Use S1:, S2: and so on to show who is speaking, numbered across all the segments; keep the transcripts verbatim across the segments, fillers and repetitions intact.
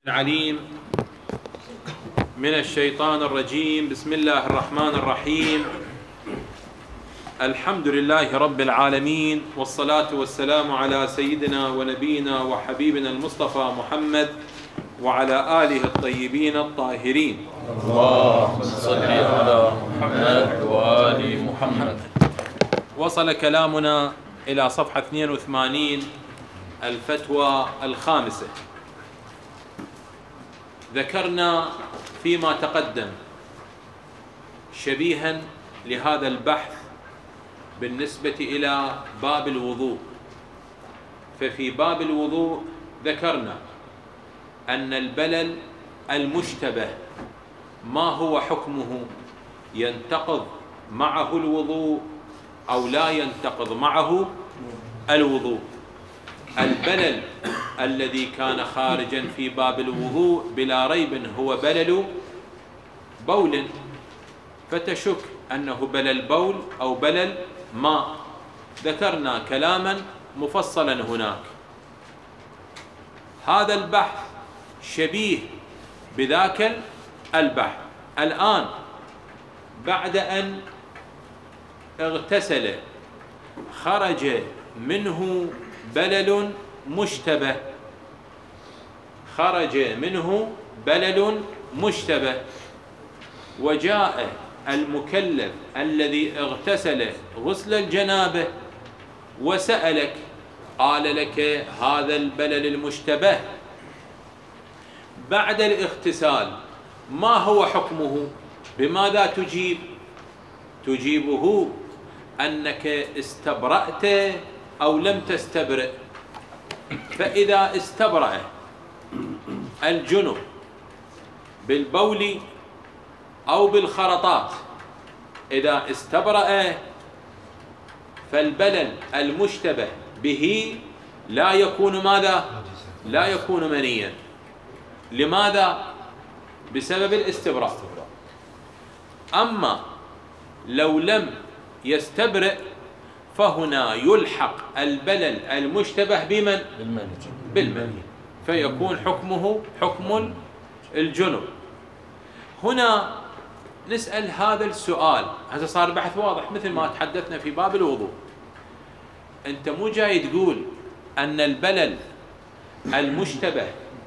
S1: العليم من الشيطان الرجيم. بسم الله الرحمن الرحيم. الحمد لله رب العالمين، والصلاة والسلام على سيدنا ونبينا وحبيبنا المصطفى محمد وعلى آله الطيبين الطاهرين.
S2: اللهم صل على محمد وآل محمد.
S1: وصل كلامنا إلى صفحة اثنين وثمانين، الفتوى الخامسة. ذكرنا فيما تقدم شبيها لهذا البحث بالنسبة إلى باب الوضوء. ففي باب الوضوء ذكرنا أن البلل المشتبه ما هو حكمه؟ ينتقض معه الوضوء أو لا ينتقض معه الوضوء؟ البلل الذي كان خارجا في باب الوضوء بلا ريب هو بلل بول، فتشك أنه بلل بول أو بلل ماء. ذكرنا كلاما مفصلا هناك. هذا البحث شبيه بذاك البحث. الآن بعد أن اغتسل خرج منه بلل مشتبه، خرج منه بلل مشتبه، وجاء المكلف الذي اغتسل غسل الجنابه وسألك، قال لك هذا البلل المشتبه بعد الاغتسال ما هو حكمه؟ بماذا تجيب؟ تجيبه أنك استبرأت أو لم تستبرئ. فإذا استبرأ الجنب بالبول أو بالخرطات، إذا استبرأ فالبلل المشتبه به لا يكون ماذا؟ لا يكون منيا. لماذا؟ بسبب الاستبراء. أما لو لم يستبرئ فهنا يلحق البلل المشتبه بمن؟ بالمني، فيكون حكمه حكم الجنب. هنا نسأل هذا السؤال. هذا صار بحث واضح مثل ما تحدثنا في باب الوضوء. أنت مو جاي تقول أن البلل المشتبه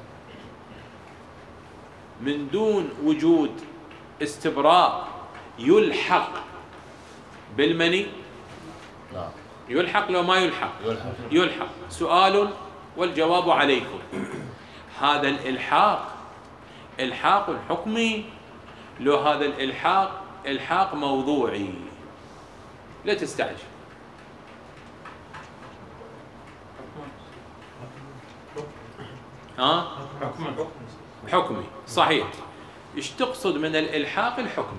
S1: من دون وجود استبراء يلحق بالمني؟
S2: نعم.
S1: يلحق لو ما يلحق؟
S2: يلحق.
S1: يلحق. سؤال والجواب عليكم. هذا الإلحاق إلحاق حكمي، لو هذا الإلحاق إلحاق موضوعي؟ لا تستعجل. ها؟ حكمي صحيح. ايش تقصد من الإلحاق الحكمي؟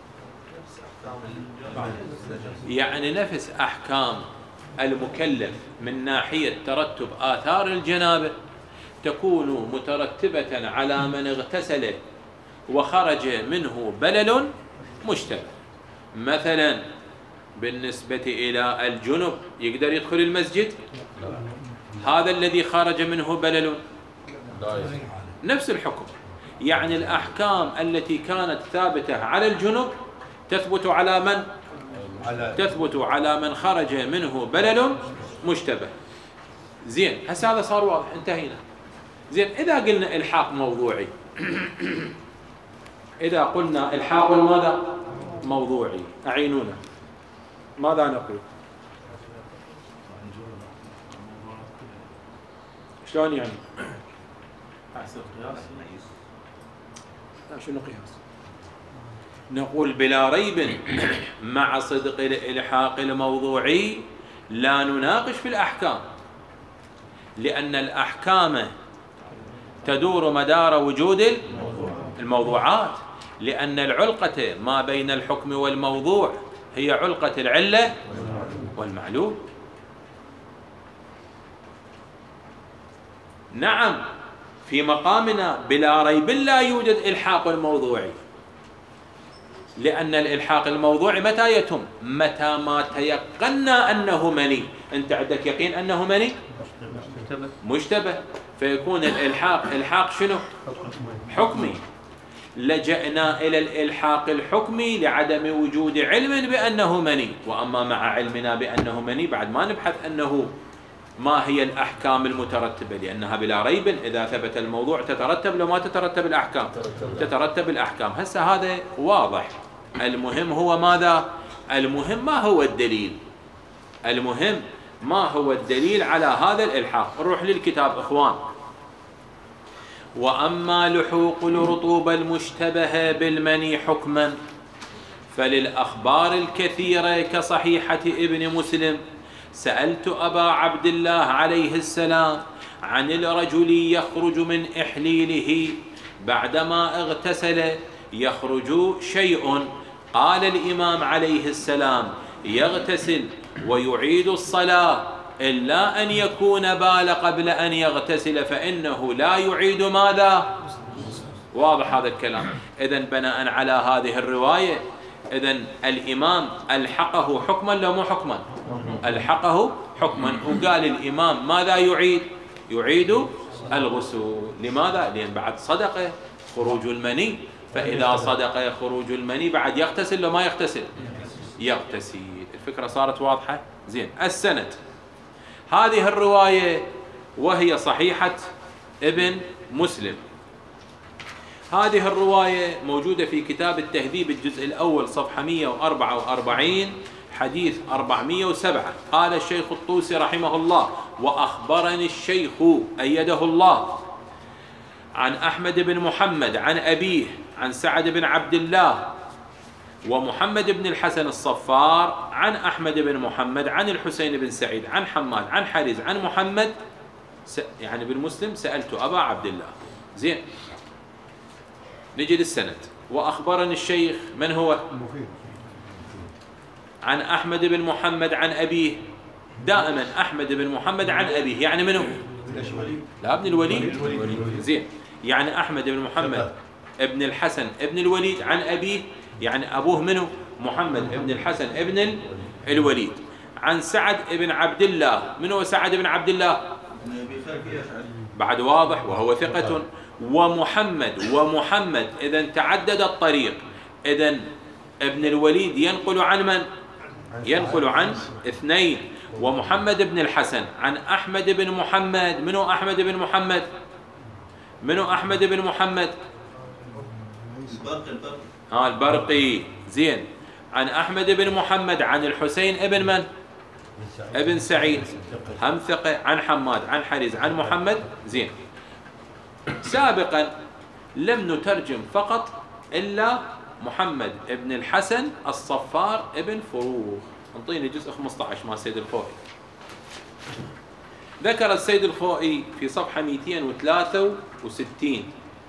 S1: يعني نفس أحكام المكلف من ناحية ترتب آثار الجنابة تكون مترتبة على من اغتسل وخرج منه بلل مشتبه. مثلا بالنسبة إلى الجنب يقدر يدخل المسجد؟ هذا الذي خرج منه بلل نفس الحكم. يعني الأحكام التي كانت ثابتة على الجنب تثبت على من؟ تثبت على من خرج منه بلل مشتبه. زين، هسه هذا صار واضح، انتهينا. زين، إذا قلنا إلحاق موضوعي إذا قلنا إلحاق ماذا؟ موضوعي، أعينونا، ماذا نقول؟ شلون يعني؟ لا، شنو قياس؟ نقول بلا ريب مع صدق الإلحاق الموضوعي لا نناقش في الأحكام، لأن الأحكام تدور مدار وجود الموضوعات، لأن العلقة ما بين الحكم والموضوع هي علقة العلة والمعلول. نعم، في مقامنا بلا ريب لا يوجد إلحاق موضوعي، لأن الإلحاق الموضوعي متى يتم؟ متى ما تيقنا أنه مني. أنت عندك يقين أنه مني؟ مشتبه. فيكون الإلحاق إلحاق شنو؟ حكمي. لجأنا إلى الإلحاق الحكمي لعدم وجود علم بأنه مني، وأما مع علمنا بأنه مني بعد ما نبحث أنه ما هي الأحكام المترتبة، لأنها بلا ريب إذا ثبت الموضوع تترتب لو ما تترتب الأحكام، تترتب الأحكام. هسه هذا واضح. المهم هو ماذا؟ المهم ما هو الدليل، المهم ما هو الدليل على هذا الإلحاق. نروح للكتاب إخوان. وأما لحوق الرطوبة المشتبهة بالمني حكما فللأخبار الكثيرة كصحيحة ابن مسلم: سألت أبا عبد الله عليه السلام عن الرجل يخرج من إحليله بعدما اغتسل يخرج شيء، قال الإمام عليه السلام: يغتسل ويعيد الصلاة إلا أن يكون بال قبل أن يغتسل فإنه لا يعيد ماذا؟ واضح هذا الكلام. إذن بناء على هذه الرواية إذن الإمام ألحقه حكما لو مو حكما؟ ألحقه حكما. وقال الإمام ماذا يعيد؟ يعيد الغسل. لماذا؟ لأن بعد صدق خروج المني، فإذا صدق خروج المني بعد يغتسل لو ما يغتسل؟ يغتسل. الفكرة صارت واضحة؟ زين. السند هذه الرواية وهي صحيحة ابن مسلم. هذه الرواية موجودة في كتاب التهذيب الجزء الأول صفحة مئة وأربعة وأربعين حديث أربعمئة وسبعة. قال الشيخ الطوسي رحمه الله: وأخبرني الشيخ أيده الله عن أحمد بن محمد عن أبيه عن سعد بن عبد الله ومحمد بن الحسن الصفار عن أحمد بن محمد عن الحسين بن سعيد عن حماد عن حريز عن محمد س... يعني بن مسلم: سألت أبا عبد الله. زين. نجي للسند. وأخبرني الشيخ من هو؟ عن أحمد بن محمد عن أبيه. دائما أحمد بن محمد عن أبيه يعني منه؟ لا، ابن الوليد. زين. يعني أحمد بن محمد ابن الحسن ابن الوليد عن أبيه، يعني أبوه منه؟ محمد ابن الحسن ابن الوليد. عن سعد بن عبد الله. من هو سعد بن عبد الله؟ بعد واضح وهو ثقة. ومحمد ومحمد إذن تعدد الطريق. إذن ابن الوليد ينقل عن من؟ ينقل عن اثنين. ومحمد بن الحسن عن أحمد بن محمد. منو أحمد بن محمد؟ منو أحمد بن محمد؟
S3: البرقي.
S1: آه البرقي. زين. عن أحمد بن محمد عن الحسين ابن من؟ ابن سعيد هم ثقة. عن حماد عن حريز عن محمد. زين. سابقا لم نترجم فقط إلا محمد ابن الحسن الصفار ابن فروخ. انطيني جزء خمسة عشر مع السيد الخوئي. ذكر السيد الخوئي في صفحة مئتين وثلاثة وستين: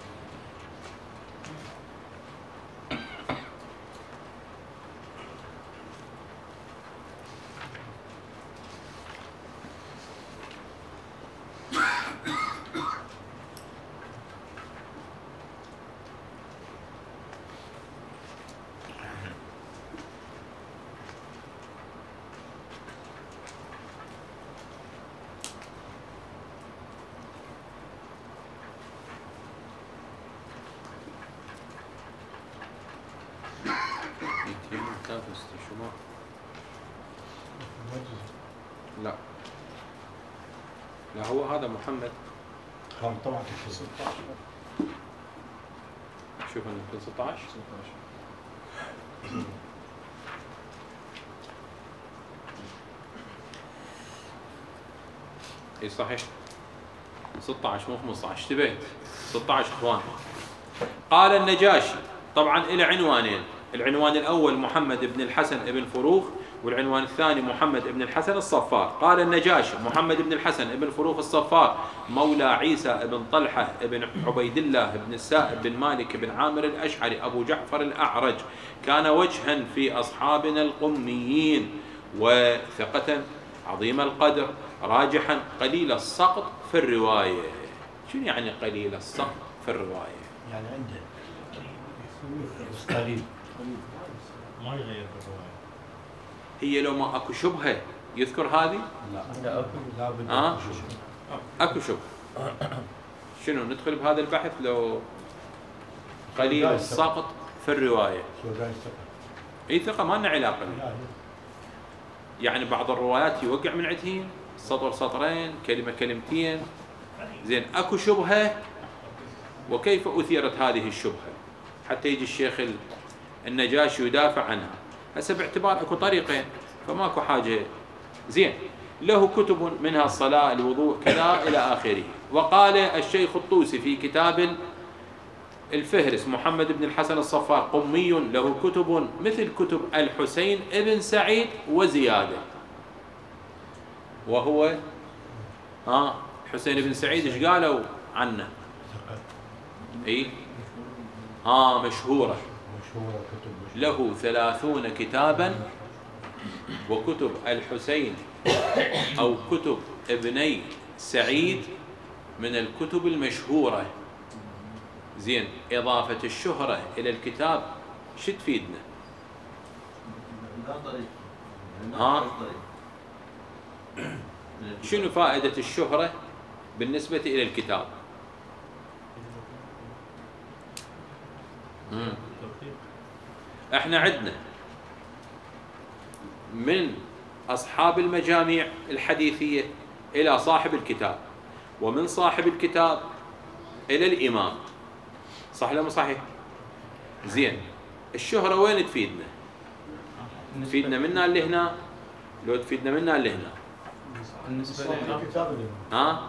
S1: لا لا هو هذا محمد.
S4: طبعا في ستة عشر.
S1: شوف انه في ستة عشر. اي صحيح ستة عشر مو خمسة عشر. اشتبهت. ستة عشر اخوان. قال النجاشي. طبعا الى عنوانين. العنوان الاول محمد بن الحسن ابن فروخ، والعنوان الثاني محمد بن الحسن الصفار. قال النجاشي: محمد بن الحسن بن فروخ الصفار مولى عيسى بن طلحة بن عبيد الله بن السائب بن مالك بن عامر الأشعري أبو جعفر الأعرج، كان وجها في أصحابنا القميين وثقة عظيم القدر راجحا قليل السقط في الرواية. شنو يعني قليل السقط في الرواية؟
S4: يعني عنده قليل ما يغير الرواية.
S1: هي لو ما اكو شبهه يذكر هذه؟
S4: لا لا اكو لابد
S1: آه؟ اكو شبهه. شنو ندخل بهذا البحث لو قليل السقط في الرواية؟ اي ثقة ما لنا علاقة به. يعني بعض الروايات يوقع من عندهم سطر سطرين كلمة كلمتين، زين اكو شبهة وكيف أثيرت هذه الشبهة حتى يجي الشيخ النجاشي يدافع عنها. هسه باعتبار اكو طريقين فماكو حاجة. زين له كتب منها الصلاة الوضوء كذا إلى آخره. وقال الشيخ الطوسي في كتاب الفهرس محمد بن الحسن الصفار قمي له كتب مثل كتب الحسين ابن سعيد وزيادة. وهو ها حسين بن سعيد ايش قالوا عنه؟ اي ها مشهورة له ثلاثون كتابا. وكتب الحسين أو كتب ابني سعيد من الكتب المشهورة. زين إضافة الشهرة إلى الكتاب شو تفيدنا؟ ها؟ شنو فائدة الشهرة بالنسبة إلى الكتاب؟ مم. احنا عندنا من أصحاب المجاميع الحديثية إلى صاحب الكتاب، ومن صاحب الكتاب إلى الإمام. صح ولا مو صحيح؟ زين الشهرة وين تفيدنا؟ تفيدنا منا لهنا لو تفيدنا منا لهنا؟
S3: بالنسبة لنا
S1: ها؟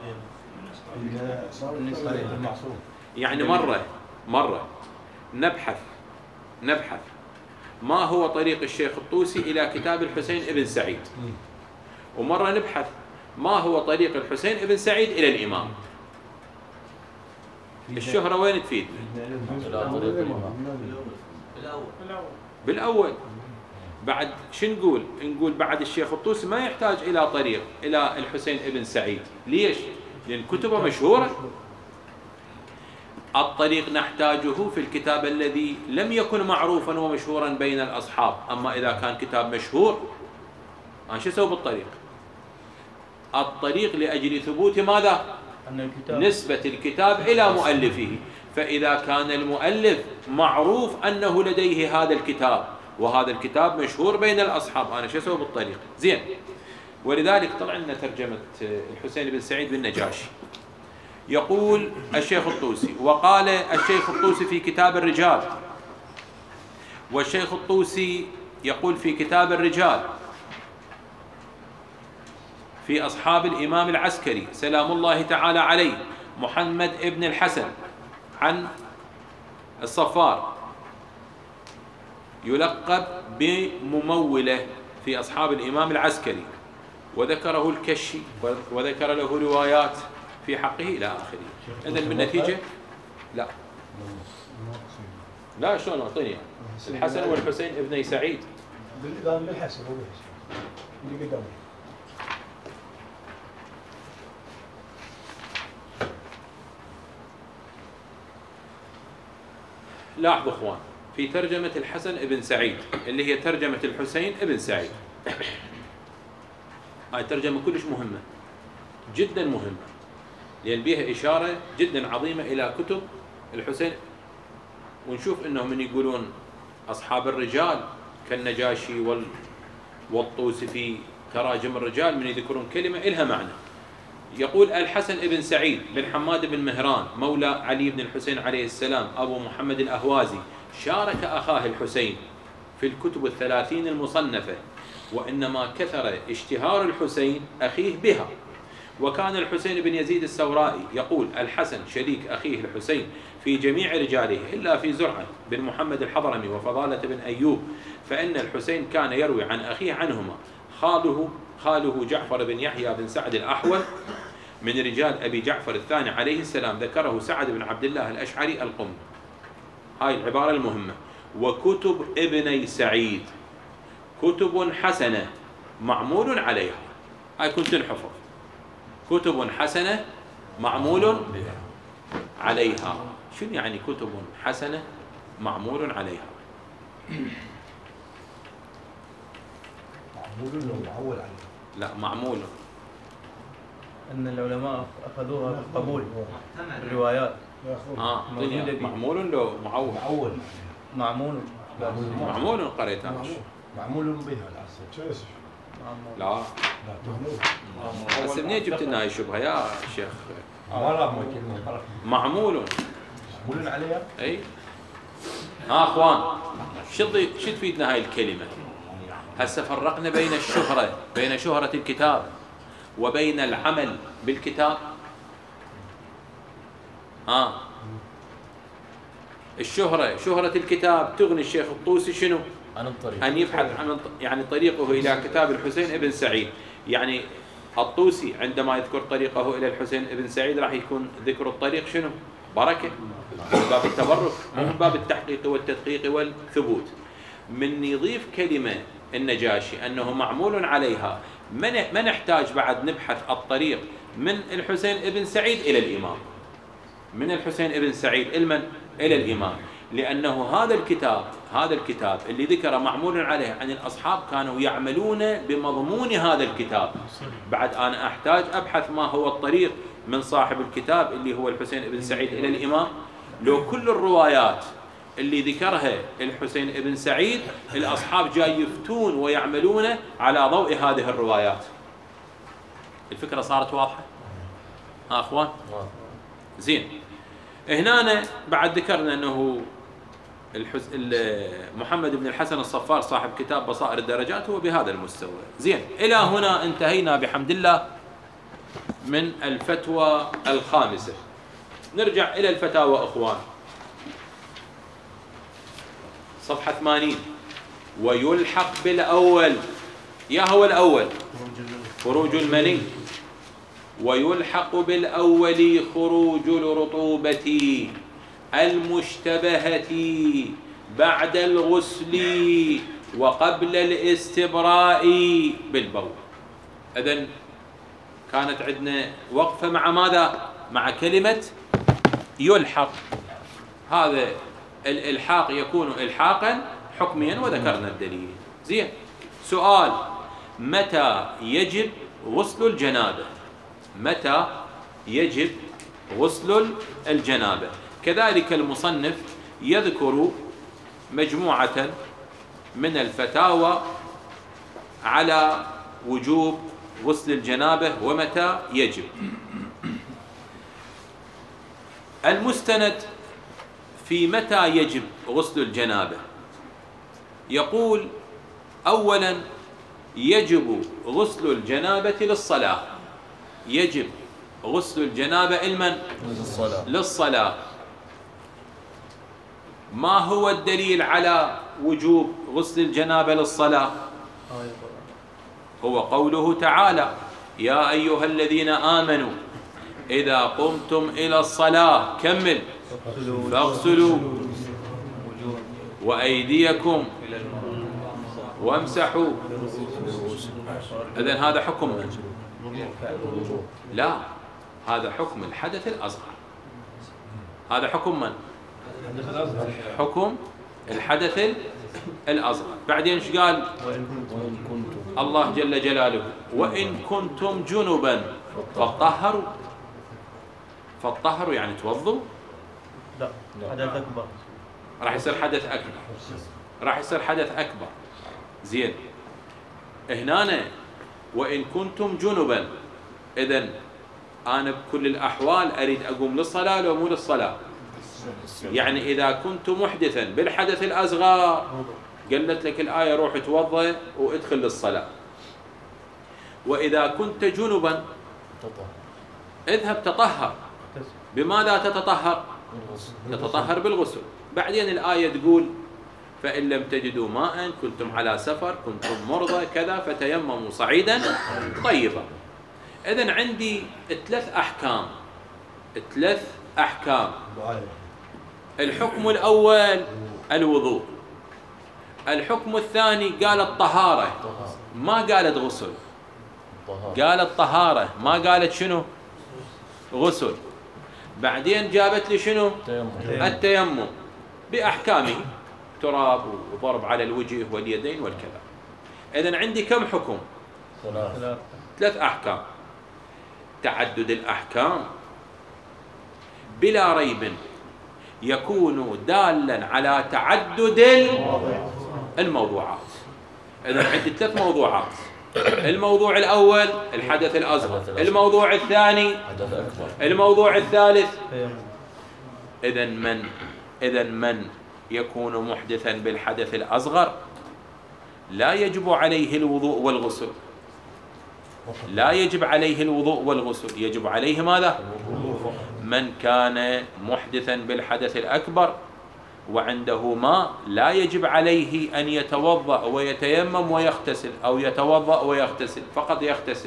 S3: بالنسبة لنا
S1: يعني مرة مرة نبحث نبحث ما هو طريق الشيخ الطوسي إلى كتاب الحسين ابن سعيد، ومرة نبحث ما هو طريق الحسين ابن سعيد إلى الإمام. الشهرة وين تفيدنا؟ بالأول. بعد شو نقول؟ نقول بعد الشيخ الطوسي ما يحتاج إلى طريق إلى الحسين ابن سعيد. ليش؟ لأن كتبه مشهورة. الطريق نحتاجه في الكتاب الذي لم يكن معروفا ومشهورا بين الأصحاب. أما إذا كان كتاب مشهور أنا شو أسوي بالطريق؟ الطريق لأجل ثبوت ماذا؟ نسبة الكتاب إلى مؤلفه. فإذا كان المؤلف معروف أنه لديه هذا الكتاب وهذا الكتاب مشهور بين الأصحاب أنا شو أسوي بالطريق؟ زين. ولذلك طلع لنا ترجمة الحسين بن سعيد بالنجاشي. يقول الشيخ الطوسي وقال الشيخ الطوسي في كتاب الرجال. والشيخ الطوسي يقول في كتاب الرجال في أصحاب الإمام العسكري سلام الله تعالى عليه محمد ابن الحسن عن الصفار يلقب بممولة في أصحاب الإمام العسكري، وذكره الكشي وذكر له روايات في حقه إلى آخره. إذن بالنتيجة لا لا شلون أعطيني الحسن والحسين ابني سعيد
S3: بالحسن هو بالحسن اللي قدامه.
S1: لاحظوا اخوان في ترجمة الحسن ابن سعيد اللي هي ترجمة الحسين ابن سعيد، هاي ترجمة كلش مهمة جدا مهمة، لأن بيها إشارة جدا عظيمة إلى كتب الحسين. ونشوف إنهم من يقولون أصحاب الرجال كالنجاشي وال والطوسي في تراجم الرجال من يذكرون كلمة إلها معنى. يقول الحسن ابن سعيد بن حماد بن مهران مولى علي بن الحسين عليه السلام أبو محمد الأهوازي شارك أخاه الحسين في الكتب الثلاثين المصنفة، وإنما كثر اشتهار الحسين أخيه بها. وكان الحسين بن يزيد السورائي يقول الحسن شريك أخيه الحسين في جميع رجاله إلا في زرعة بن محمد الحضرمي وفضالة بن أيوب، فإن الحسين كان يروي عن أخيه عنهما. خاله خاله جعفر بن يحيى بن سعد الأحول من رجال أبي جعفر الثاني عليه السلام ذكره سعد بن عبد الله الأشعري القم. هاي العبارة المهمة. وكتب ابني سعيد كتب حسنة معمول عليها. هاي كنت نحفظ كتب حسنة معمول عليها. شنو يعني كتب حسنة معمول عليها؟
S3: معمول ولا معول عليه؟
S1: لا معمول
S5: أن العلماء أخذوها بالقبول الروايات.
S1: اه دنيا معمول لو معول
S3: معول
S5: معمول
S1: معمول قريت انا
S3: معمول بها العصر
S1: لا
S3: لا معمول
S1: بس منين جبت لنا هاي الشبهه يا شيخ؟
S3: والله
S1: معمول
S3: معمول عليها.
S1: اي ها اخوان شو شو تفيدنا هاي الكلمه؟ هسه فرقنا بين الشهره بين شهره الكتاب وبين العمل بالكتاب. ها الشهرة شهرة الكتاب تغني الشيخ الطوسي شنو؟
S2: عن الطريق
S1: أن يبحث عن يعني طريقه إلى كتاب الحسين ابن سعيد. يعني الطوسي عندما يذكر طريقه إلى الحسين ابن سعيد راح يكون ذكر الطريق شنو؟ بركة من باب التبرك مو من باب التحقيق والتدقيق والثبوت. من يضيف كلمة النجاشي أنه معمول عليها ما نحتاج بعد نبحث الطريق من الحسين ابن سعيد إلى الإمام، من الحسين ابن سعيد المن إلى الإمام، لأنه هذا الكتاب هذا الكتاب اللي ذكر معمول عليه عن الأصحاب كانوا يعملون بمضمون هذا الكتاب. بعد أنا أحتاج أبحث ما هو الطريق من صاحب الكتاب اللي هو الحسين ابن سعيد إلى الإمام. لو كل الروايات اللي ذكرها الحسين ابن سعيد الأصحاب جاي يفتون ويعملون على ضوء هذه الروايات. الفكرة صارت واضحة؟ ها أخوان؟ زين. هنا بعد ذكرنا أنه الحس... محمد بن الحسن الصفار صاحب كتاب بصائر الدرجات هو بهذا المستوى. زين، إلى هنا انتهينا بحمد الله من الفتوى الخامسة. نرجع إلى الفتاوى أخوان، صفحة ثمانين. ويلحق بالأول، يا هو الأول خروج المني، ويلحق بالأول خروج الرطوبة المشتبهة بعد الغسل وقبل الاستبراء بالبول. إذن كانت عندنا وقفة مع ماذا؟ مع كلمة يلحق. هذا الإلحاق يكون إلحاقا حكميا وذكرنا الدليل. زين، سؤال: متى يجب غسل الجنابة؟ متى يجب غسل الجنابة؟ كذلك المصنف يذكر مجموعة من الفتاوى على وجوب غسل الجنابة ومتى يجب. المستند في متى يجب غسل الجنابة يقول: أولا يجب غسل الجنابة للصلاة. يجب غسل الجنابة المن؟ للصلاة. للصلاة. ما هو الدليل على وجوب غسل الجنابة للصلاة؟ هو قوله تعالى: يا أيها الذين آمنوا إذا قمتم إلى الصلاة كمل فاغسلوا وأيديكم وامسحوا. إذن هذا حكم من؟ لا، هذا حكم الحدث الأصغر. هذا حكم من؟ حكم الحدث الأصغر. بعدين ايش قال الله جل جلاله؟ وإن كنتم جنبا فطهروا. فطهروا يعني توضوا؟
S5: لا، حدث أكبر.
S1: راح يصير حدث أكبر. راح يصير حدث أكبر. زين، هنا وإن كنتم جنبا، إذن أنا بكل الأحوال أريد أقوم للصلاة لو مو للصلاة. يعني إذا كنت محدثا بالحدث الأصغر قالت لك الآية روح توضأ وادخل للصلاة. وإذا كنت جنبا اذهب تطهر. بماذا تتطهر؟ تتطهر بالغسل. بعدين الآية تقول: فإن لم تجدوا ماء كنتم على سفر كنتم مرضى كذا فتيمموا صعيدا طيبا. إذن عندي ثلاث أحكام ثلاث أحكام. الحكم الأول الوضوء. الحكم الثاني قالت طهارة، ما قالت غسل. قالت طهارة ما قالت شنو؟ غسل. بعدين جابت لي شنو؟ التيمم بأحكامه، تراب وضرب على الوجه واليدين والكذا. إذن عندي كم حكم؟ ثلاث أحكام. تعدد الأحكام بلا ريب يكون دالا على تعدد الموضوعات. إذا عندي ثلاث موضوعات: الموضوع الأول الحدث الأصغر، الموضوع الثاني
S2: حدث أكبر،
S1: الموضوع الثالث. إذا من إذا من يكون محدثا بالحدث الأصغر لا يجب عليه الوضوء والغسل، لا يجب عليه الوضوء والغسل، يجب عليه ماذا؟ من كان محدثا بالحدث الأكبر وعنده ماء لا يجب عليه أن يتوضأ ويتيمم ويغتسل، أو يتوضأ ويغتسل، فقط يغتسل.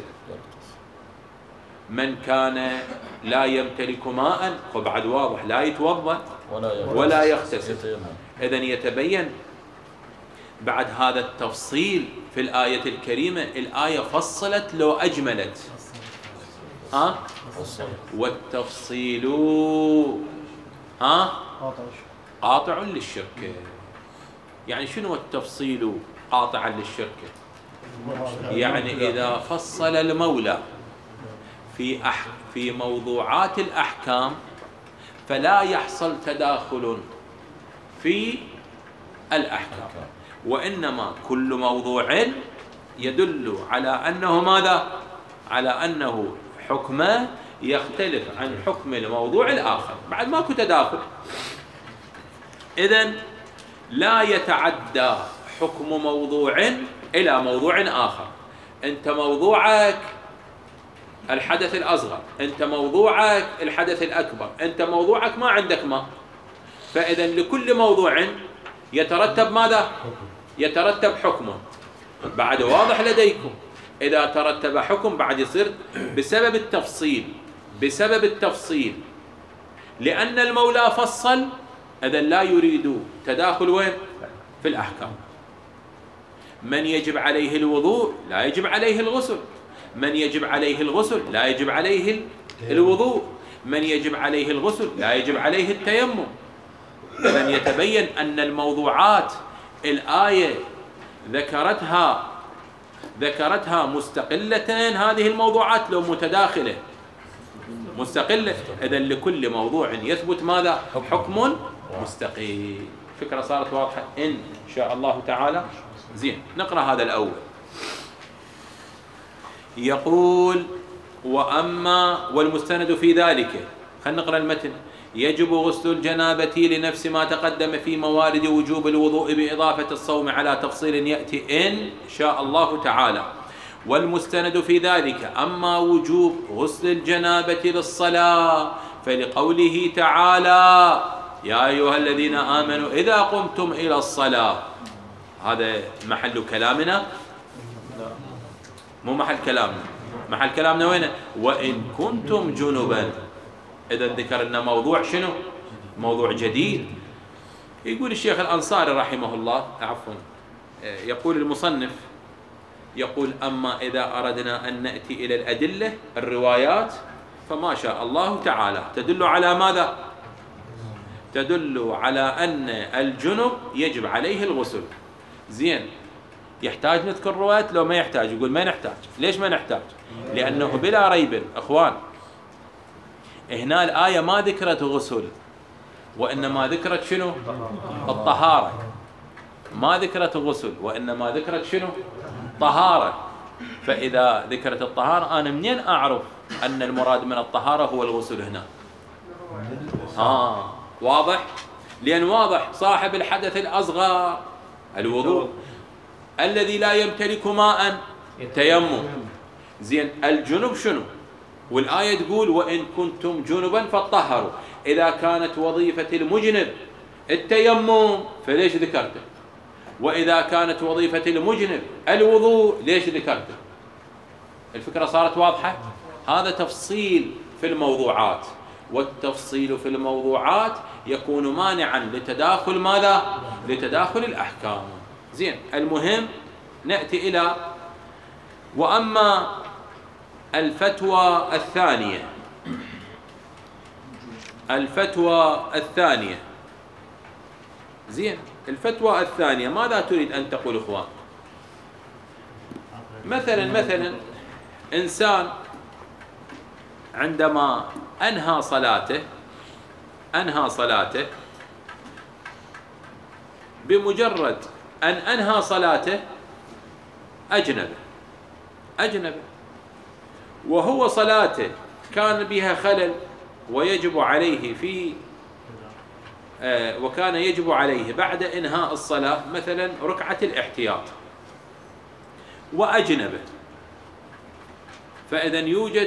S1: من كان لا يمتلك ماء فبعد واضح لا يتوضأ ولا يغتسل. إذن يتبين بعد هذا التفصيل في الآية الكريمة، الآية فصلت لو أجملت. ها؟ والتفصيل ها؟ قاطع للشرك. يعني شنو التفصيل قاطعا للشرك؟ يعني إذا فصل المولى في أح في موضوعات الأحكام فلا يحصل تداخل في الأحكام، وإنما كل موضوع يدل على أنه ماذا؟ على أنه حكمه يختلف عن حكم الموضوع الآخر، بعد ماكو تداخل. إذن لا يتعدى حكم موضوع إلى موضوع آخر. أنت موضوعك الحدث الأصغر، أنت موضوعك الحدث الأكبر، أنت موضوعك ما عندك ماء، فإذا لكل موضوع يترتب ماذا؟ يترتب حكم. بعد واضح لديكم إذا ترتب حكم بعد يصير بسبب التفصيل، بسبب التفصيل لأن المولى فصل، إذا لا يريد تداخل وين؟ في الأحكام. من يجب عليه الوضوء لا يجب عليه الغسل، من يجب عليه الغسل لا يجب عليه الوضوء، من يجب عليه الغسل لا يجب عليه التيمم. إذن يتبين أن الموضوعات الآية ذكرتها ذكرتها مستقلة، هذه الموضوعات لو متداخلة مستقلة. إذن لكل موضوع يثبت ماذا؟ حكم مستقل. فكرة صارت واضحة إن شاء الله تعالى. زين، نقرأ هذا الأول. يقول: وأما والمستند في ذلك، خلينا نقرأ المتن. يجب غسل الجنابة لنفس ما تقدم في موارد وجوب الوضوء بإضافة الصوم على تفصيل يأتي إن شاء الله تعالى. والمستند في ذلك أما وجوب غسل الجنابة للصلاة فلقوله تعالى: يا أيها الذين آمنوا إذا قمتم إلى الصلاة. هذا محل كلامنا؟ مو محل كلامنا. محل كلامنا وين؟ وإن كنتم جنبا. إذا ذكر لنا موضوع شنو؟ موضوع جديد. يقول الشيخ الأنصاري رحمه الله، عفوا يقول المصنف، يقول: أما إذا أردنا أن نأتي إلى الأدلة الروايات فما شاء الله تعالى تدل على ماذا؟ تدل على أن الجنب يجب عليه الغسل. زين، يحتاج نذكر روايات لو ما يحتاج؟ يقول ما نحتاج. ليش ما نحتاج؟ لأنه بلا ريب أخوان هنا الآية ما ذكرت غسل، وإنما ذكرت شنو؟ الطهارة. ما ذكرت غسل وإنما ذكرت شنو؟ طهارة. فإذا ذكرت الطهارة أنا منين أعرف أن المراد من الطهارة هو الغسل هنا؟ آه واضح؟ لأن واضح صاحب الحدث الأصغر الوضوء، الذي لا يمتلك ماء تيمم. زين، الجنب شنو؟ والآية تقول: وإن كنتم جنبا فطهروا. إذا كانت وظيفة المجنب التيمم فليش ذكرته؟ وإذا كانت وظيفة المجنب الوضوء ليش ذكرته؟ الفكرة صارت واضحة؟ هذا تفصيل في الموضوعات، والتفصيل في الموضوعات يكون مانعا لتداخل ماذا؟ لتداخل الأحكام. زين، المهم نأتي إلى وأما الفتوى الثانية. الفتوى الثانية زين، الفتوى الثانية ماذا تريد أن تقول إخوان؟ مثلا مثلا إنسان عندما أنهى صلاته أنهى صلاته بمجرد أن أنهى صلاته أجنب أجنب وهو صلاته كان بها خلل ويجب عليه في آه وكان يجب عليه بعد إنهاء الصلاة مثلا ركعة الاحتياط وأجنبه، فإذا يوجد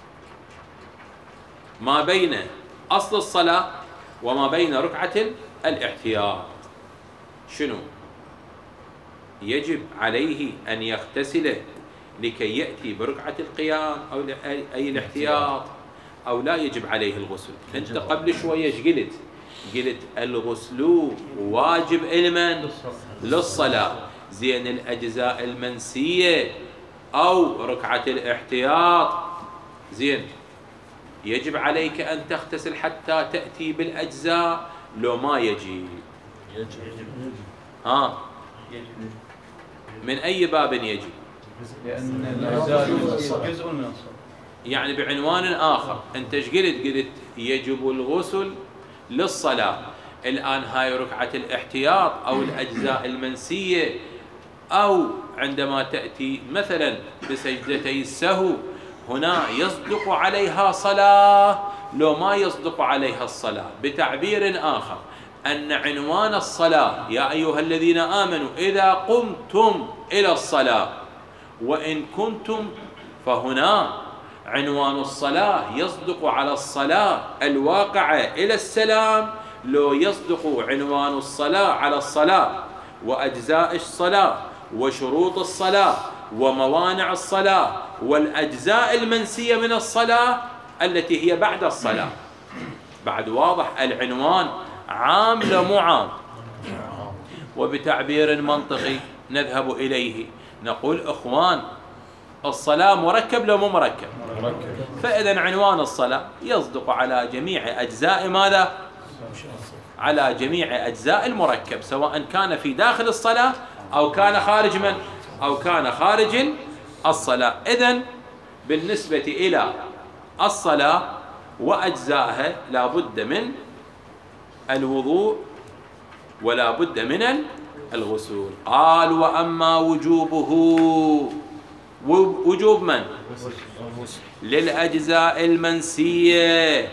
S1: ما بين أصل الصلاة وما بين ركعة الاحتياط. شنو؟ يجب عليه أن يغتسل لكي يأتي بركعة القيام أو أي الاحتياط، أو لا يجب عليه الغسل؟ أنت قبل شوية ايش قلت؟ قلت الغسل واجب لمن؟ للصلاة. زين الأجزاء المنسية أو ركعة الاحتياط زين يجب عليك أن تغتسل حتى تأتي بالأجزاء لو ما يجي؟
S2: يجب.
S1: ها من أي باب يجي؟
S5: لأن الأجزاء جزء من الصلاة.
S1: يعني بعنوان آخر أنت ايش قلت؟ قلت يجب الغسل للصلاة. الآن هاي ركعة الاحتياط أو الأجزاء المنسية أو عندما تأتي مثلا بسجدتي السهو هنا يصدق عليها صلاة لو ما يصدق عليها الصلاة. بتعبير آخر أن عنوان الصلاة يا أيها الذين آمنوا إذا قمتم إلى الصلاة وإن كنتم، فهنا عنوان الصلاة يصدق على الصلاة الواقعة إلى السلام لو يصدق عنوان الصلاة على الصلاة وأجزاء الصلاة وشروط الصلاة وموانع الصلاة والأجزاء المنسية من الصلاة التي هي بعد الصلاة. بعد واضح العنوان عام لو مو عام؟ وبتعبير منطقي نذهب إليه نقول إخوان الصلاة مركب لو مو مركب؟
S2: مركب.
S1: فإذا عنوان الصلاة يصدق على جميع أجزاء ماذا؟ على جميع أجزاء المركب سواء كان في داخل الصلاة أو كان خارج من؟ أو كان خارج الصلاة. إذن بالنسبة إلى الصلاة وأجزائها لا بد من الوضوء ولا بد من الغسول. قال وأما وجوبه، وجوب من؟ للأجزاء المنسية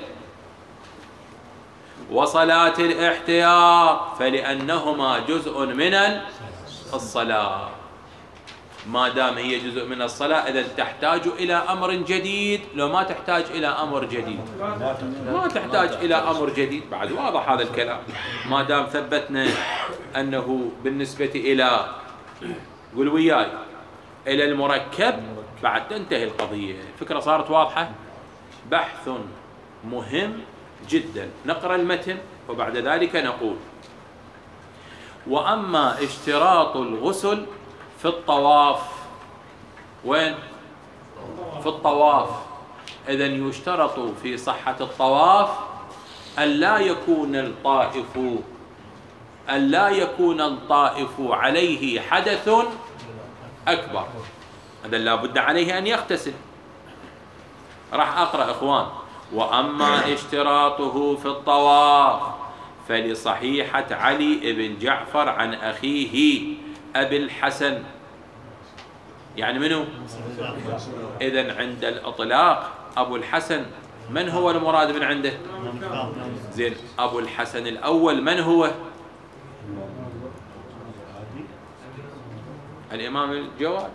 S1: وصلاة الاحتياط فلأنهما جزء من الصلاة. ما دام هي جزء من الصلاة إذا تحتاج إلى أمر جديد لو ما تحتاج إلى أمر جديد؟ ما تحتاج إلى أمر جديد. بعد واضح هذا الكلام. ما دام ثبتنا أنه بالنسبة إلى قل وياي إلى المركب بعد تنتهي القضية. الفكرة صارت واضحة؟ بحث مهم جدا. نقرأ المتن وبعد ذلك نقول وأما اشتراط الغسل في الطواف. وين؟ في الطواف. إذن يشترط في صحة الطواف أن لا يكون الطائف أن لا يكون الطائف عليه حدث أكبر. هذا لا بد عليه أن يغتسل. راح أقرأ إخوان. وأما اشتراطه في الطواف فلصحيحة علي بن جعفر عن أخيه أبي الحسن. يعني منه؟ إذن عند الإطلاق أبو الحسن من هو المراد من عنده؟ زين أبو الحسن الأول من هو؟ الإمام الجواد.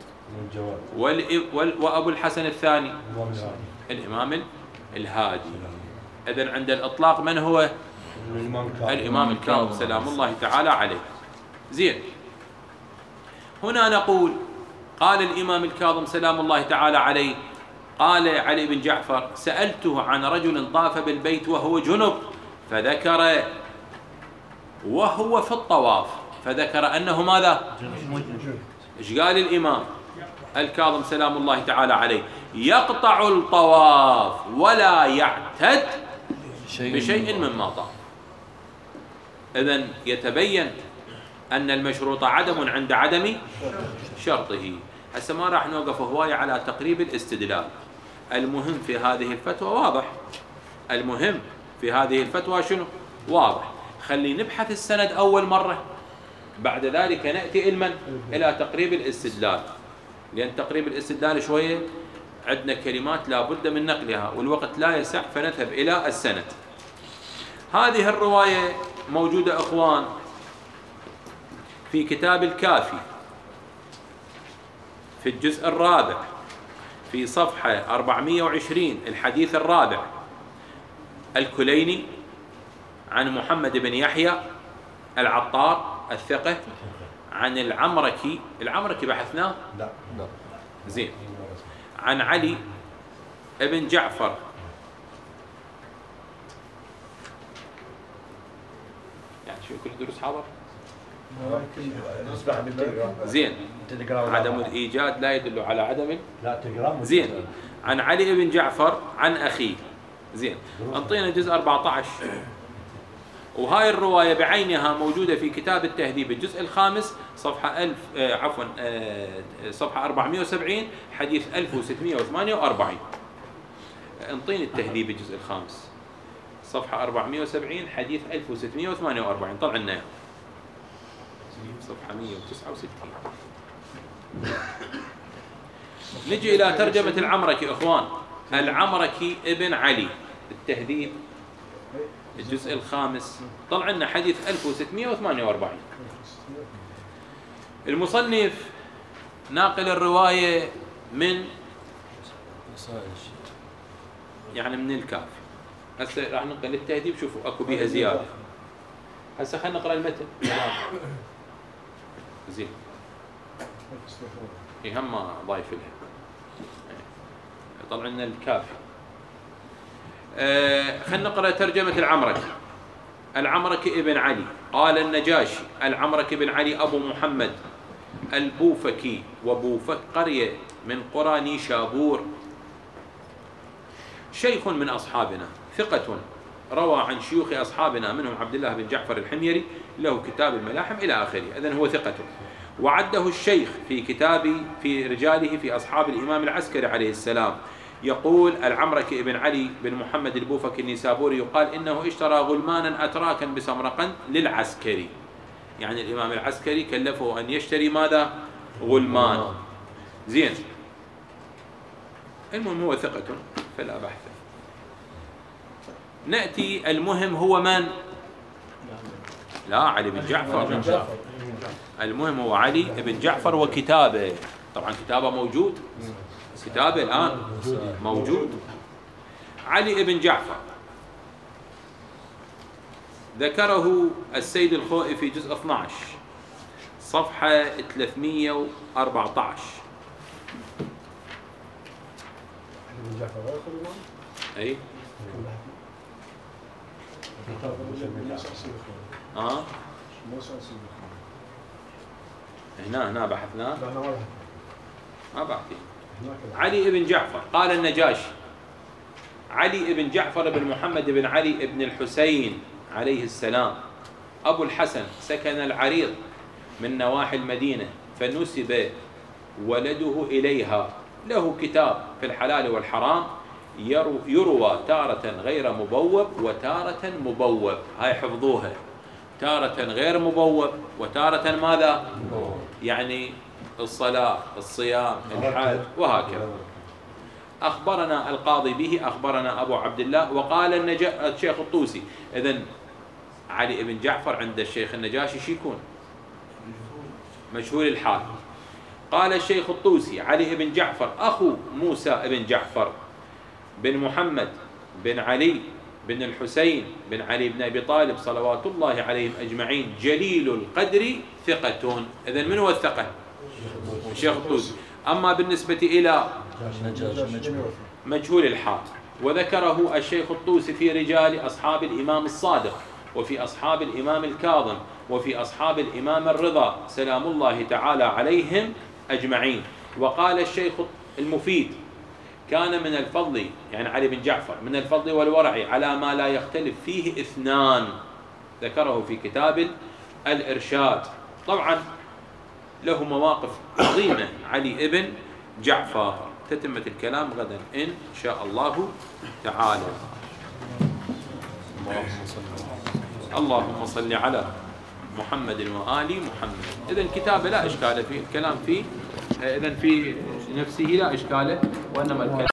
S1: وأبو الحسن الثاني الإمام الهادي. إذن عند الإطلاق من هو؟ الإمام الكاظم سلام الله تعالى عليه. زين هنا نقول قال الإمام الكاظم سلام الله تعالى عليه قال علي بن جعفر سألته عن رجل طاف بالبيت وهو جنب فذكر وهو في الطواف فذكر أنه ماذا؟ إيش قال الإمام الكاظم سلام الله تعالى عليه؟ يقطع الطواف ولا يعتد بشيء مما طاف. إذن يتبين أن المشروط عدم عند عدم شرطه. هسه ما راح نوقف هواية على تقريب الاستدلال المهم في هذه الفتوى واضح. المهم في هذه الفتوى شنو؟ واضح. خلي نبحث السند أول مرة، بعد ذلك نأتي إلى إلى تقريب الاستدلال، لأن تقريب الاستدلال شوية عندنا كلمات لا بد من نقلها والوقت لا يسع، فنذهب إلى السند. هذه الرواية موجودة أخوان في كتاب الكافي في الجزء الرابع في صفحة أربعمائة وعشرين الحديث الرابع. الكليني عن محمد بن يحيى العطار الثقة عن العمركي. العمركي بحثناه؟
S3: لا
S2: لا.
S1: زين. عن علي ابن جعفر يعني شو كل دروس حاضر؟
S3: نسبح بالتليجرام.
S1: زين.
S3: تليجرام
S1: عدم الإيجاد لا يدل على عدم.
S3: لا تليجرام.
S1: زين. عن علي بن جعفر عن أخيه. زين. انطينا جزء أربعة عشر. وهاي الرواية بعينها موجودة في كتاب التهذيب الجزء الخامس صفحة ألف آه عفوا آه صفحة أربعمائة وسبعين حديث ألف وستمائة وثمانية وأربعين. انطيني التهذيب الجزء الخامس صفحة أربعمائة وسبعين حديث ألف وستمائة وثمانية وأربعين. طلع لنا صفحة مئة وتسعة وستين. نجي إلى ترجمة العمركي أخوان. العمركي ابن علي التهذيب الجزء الخامس طلع لنا حديث ألف وستمائة وثمانية وأربعين. المصنف ناقل الرواية من يعني من الكافي. هسه راح ننقل التهذيب. شوفوا اكو بيها زياده. هسه خلينا نقرا المتن. زين. يهم ضايف لها. طلع لنا الكافي. آه خلينا نقرا ترجمه العمركي. العمركي ابن علي قال النجاشي العمركي بن علي ابو محمد البوفكي وبوفك قريه من قرى نيشابور، شيخ من اصحابنا ثقة روى عن شيوخ اصحابنا منهم عبد الله بن جعفر الحميري له كتاب الملاحم الى اخره. اذن هو ثقة. وعده الشيخ في كتاب في رجاله في اصحاب الامام العسكري عليه السلام. يقول العمركي بن علي بن محمد البوفكي النيسابوري يقال انه اشترى غلمانا اتراكا بسمرقند للعسكري. يعني الامام العسكري كلفه ان يشتري ماذا؟ غلمان. زين. المهم هو ثقة فلا بحث. نأتي المهم هو من؟ لا علي بن جعفر. المهم هو علي بن جعفر وكتابه. طبعا كتابه موجود. كتابه الآن موجود. علي بن جعفر ذكره السيد الخوئي في جزء اثني عشر صفحة ثلاثمائة وأربعة عشر. اي اه هنا هنا بحثناه ما بعطي. علي بن جعفر قال النجاشي علي بن جعفر بن محمد بن علي بن الحسين عليه السلام أبو الحسن سكن العريض من نواحي المدينة فنسب ولده إليها. له كتاب في الحلال والحرام يروى تارة غير مبوب وتارة مبوب. هاي حفظوها. تارة غير مبوب وتارة ماذا؟ يعني الصلاة الصيام الحج وهكذا. أخبرنا القاضي به أخبرنا أبو عبد الله. وقال النجا... الشيخ الطوسي. إذن علي بن جعفر عند الشيخ النجاشي شو يكون؟ مجهول الحال. قال الشيخ الطوسي علي بن جعفر أخو موسى بن جعفر بن محمد بن علي بن الحسين بن علي بن أبي طالب صلوات الله عليهم أجمعين جليل القدر ثقة. إذن من هو الثقة؟ الشيخ الطوسي. أما بالنسبة إلى مجهول الحال وذكره الشيخ الطوسي في رجال أصحاب الإمام الصادق وفي أصحاب الإمام الكاظم وفي أصحاب الإمام الرضا سلام الله تعالى عليهم أجمعين. وقال الشيخ المفيد كان من الفضل يعني علي بن جعفر من الفضل والورع على ما لا يختلف فيه اثنان. ذكره في كتاب الإرشاد. طبعا له مواقف عظيمة علي بن جعفر. تتمة الكلام غدا إن شاء الله تعالى. اللهم صل على محمد وآل محمد. إذن كتابه لا إشكال فيه، الكلام فيه إذن في نفسه لا إشكال، وإنما الكلام